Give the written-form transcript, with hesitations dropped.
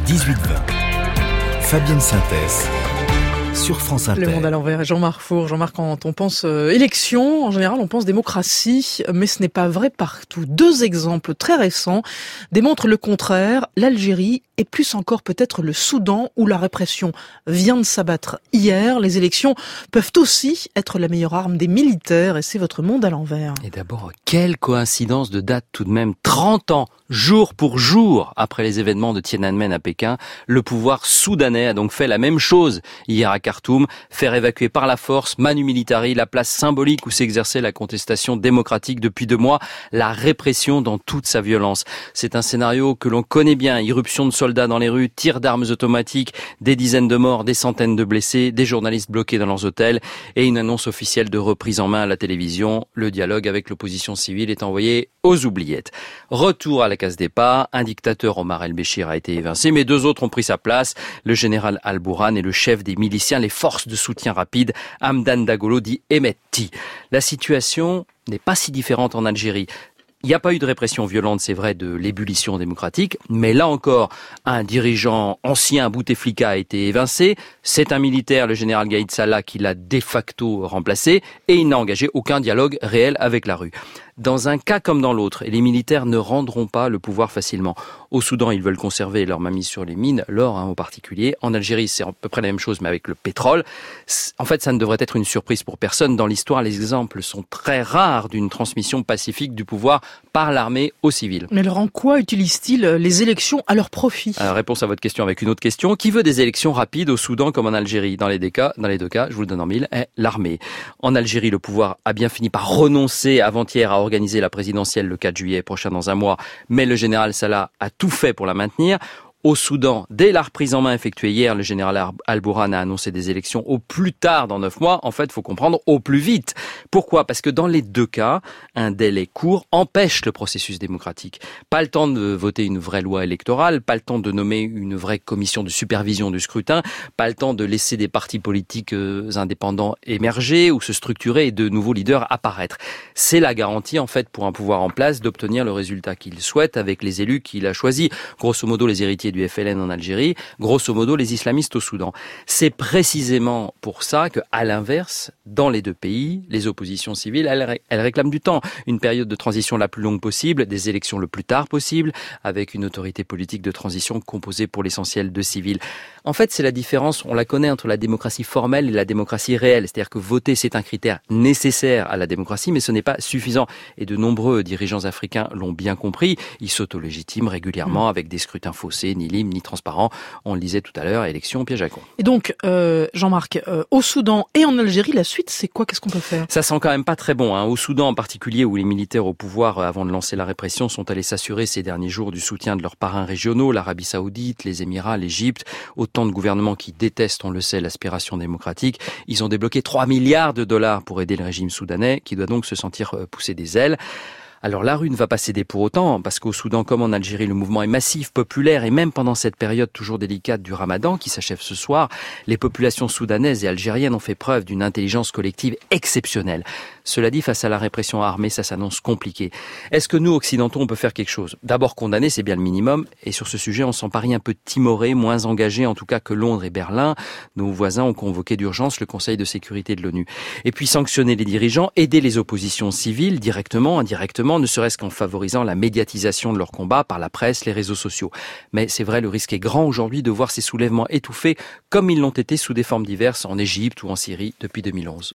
18h20. Fabienne Synthèse sur France Inter. Le monde à l'envers. Jean-Marc Four. Jean-Marc, quand on pense élection, en général, on pense démocratie, mais ce n'est pas vrai partout. 2 exemples très récents démontrent le contraire. L'Algérie et plus encore peut-être le Soudan, où la répression vient de s'abattre hier. Les élections peuvent aussi être la meilleure arme des militaires, et c'est votre monde à l'envers. Et d'abord, quelle coïncidence de date tout de même. 30 ans, jour pour jour, après les événements de Tiananmen à Pékin, le pouvoir soudanais a donc fait la même chose hier à Khartoum, faire évacuer par la force, manu militari, la place symbolique où s'exerçait la contestation démocratique depuis 2 mois, la répression dans toute sa violence. C'est un scénario que l'on connaît bien, irruption de soldats dans les rues, tirs d'armes automatiques, des dizaines de morts, des centaines de blessés, des journalistes bloqués dans leurs hôtels et une annonce officielle de reprise en main à la télévision. Le dialogue avec l'opposition civile est envoyé aux oubliettes. Retour à la case départ, un dictateur, Omar el-Béchir, a été évincé, mais 2 autres ont pris sa place, le général Al-Bourhan et le chef des miliciens, les forces de soutien rapide, Hamdan Dagolo dit Hemeti. La situation n'est pas si différente en Algérie. Il n'y a pas eu de répression violente, c'est vrai, de l'ébullition démocratique, mais là encore, un dirigeant ancien, Bouteflika, a été évincé. C'est un militaire, le général Gaïd Salah, qui l'a de facto remplacé, et il n'a engagé aucun dialogue réel avec la rue. Dans un cas comme dans l'autre, les militaires ne rendront pas le pouvoir facilement. Au Soudan, ils veulent conserver leur mainmise sur les mines, l'or en particulier. En Algérie, c'est à peu près la même chose, mais avec le pétrole. En fait, ça ne devrait être une surprise pour personne. Dans l'histoire, les exemples sont très rares d'une transmission pacifique du pouvoir par l'armée aux civils. Mais alors en quoi utilisent-ils les élections à leur profit ? Réponse à votre question avec une autre question. Qui veut des élections rapides au Soudan comme en Algérie ? Dans les 2 cas, je vous le donne en 1000, est l'armée. En Algérie, le pouvoir a bien fini par renoncer avant-hier à organiser la présidentielle le 4 juillet prochain dans un mois, mais le général Salah a tout fait pour la maintenir. Au Soudan, dès la reprise en main effectuée hier, le général Al-Bourhan a annoncé des élections au plus tard dans 9 mois. En fait, il faut comprendre au plus vite. Pourquoi ? Parce que dans les 2 cas, un délai court empêche le processus démocratique. Pas le temps de voter une vraie loi électorale, pas le temps de nommer une vraie commission de supervision du scrutin, pas le temps de laisser des partis politiques indépendants émerger ou se structurer et de nouveaux leaders apparaître. C'est la garantie, en fait, pour un pouvoir en place d'obtenir le résultat qu'il souhaite avec les élus qu'il a choisis. Grosso modo, les héritiers du FLN en Algérie, grosso modo les islamistes au Soudan. C'est précisément pour ça que, à l'inverse, dans les 2 pays, les oppositions civiles, elles réclament du temps. Une période de transition la plus longue possible, des élections le plus tard possible, avec une autorité politique de transition composée pour l'essentiel de civils. En fait, c'est la différence, on la connaît, entre la démocratie formelle et la démocratie réelle. C'est-à-dire que voter, c'est un critère nécessaire à la démocratie, mais ce n'est pas suffisant. Et de nombreux dirigeants africains l'ont bien compris. Ils s'auto-légitiment régulièrement avec des scrutins faussés, ni libre, ni transparent. On le disait tout à l'heure, élection piège à con. Et donc, Jean-Marc, au Soudan et en Algérie, la suite, c'est quoi ? Qu'est-ce qu'on peut faire ? Ça sent quand même pas très bon. Au Soudan en particulier, où les militaires au pouvoir, avant de lancer la répression, sont allés s'assurer ces derniers jours du soutien de leurs parrains régionaux, l'Arabie Saoudite, les Émirats, l'Égypte, autant de gouvernements qui détestent, on le sait, l'aspiration démocratique. Ils ont débloqué 3 milliards de dollars pour aider le régime soudanais, qui doit donc se sentir pousser des ailes. Alors la rue ne va pas céder pour autant, parce qu'au Soudan comme en Algérie, le mouvement est massif, populaire, et même pendant cette période toujours délicate du Ramadan qui s'achève ce soir, les populations soudanaises et algériennes ont fait preuve d'une intelligence collective exceptionnelle. Cela dit, face à la répression armée, ça s'annonce compliqué. Est-ce que nous, occidentaux, on peut faire quelque chose ? D'abord condamner, c'est bien le minimum, et sur ce sujet, on s'en parie un peu timoré, moins engagé en tout cas que Londres et Berlin. Nos voisins ont convoqué d'urgence le Conseil de sécurité de l'ONU. Et puis sanctionner les dirigeants, aider les oppositions civiles, directement, indirectement, ne serait-ce qu'en favorisant la médiatisation de leur combat par la presse, les réseaux sociaux. Mais c'est vrai, le risque est grand aujourd'hui de voir ces soulèvements étouffés comme ils l'ont été sous des formes diverses en Égypte ou en Syrie depuis 2011.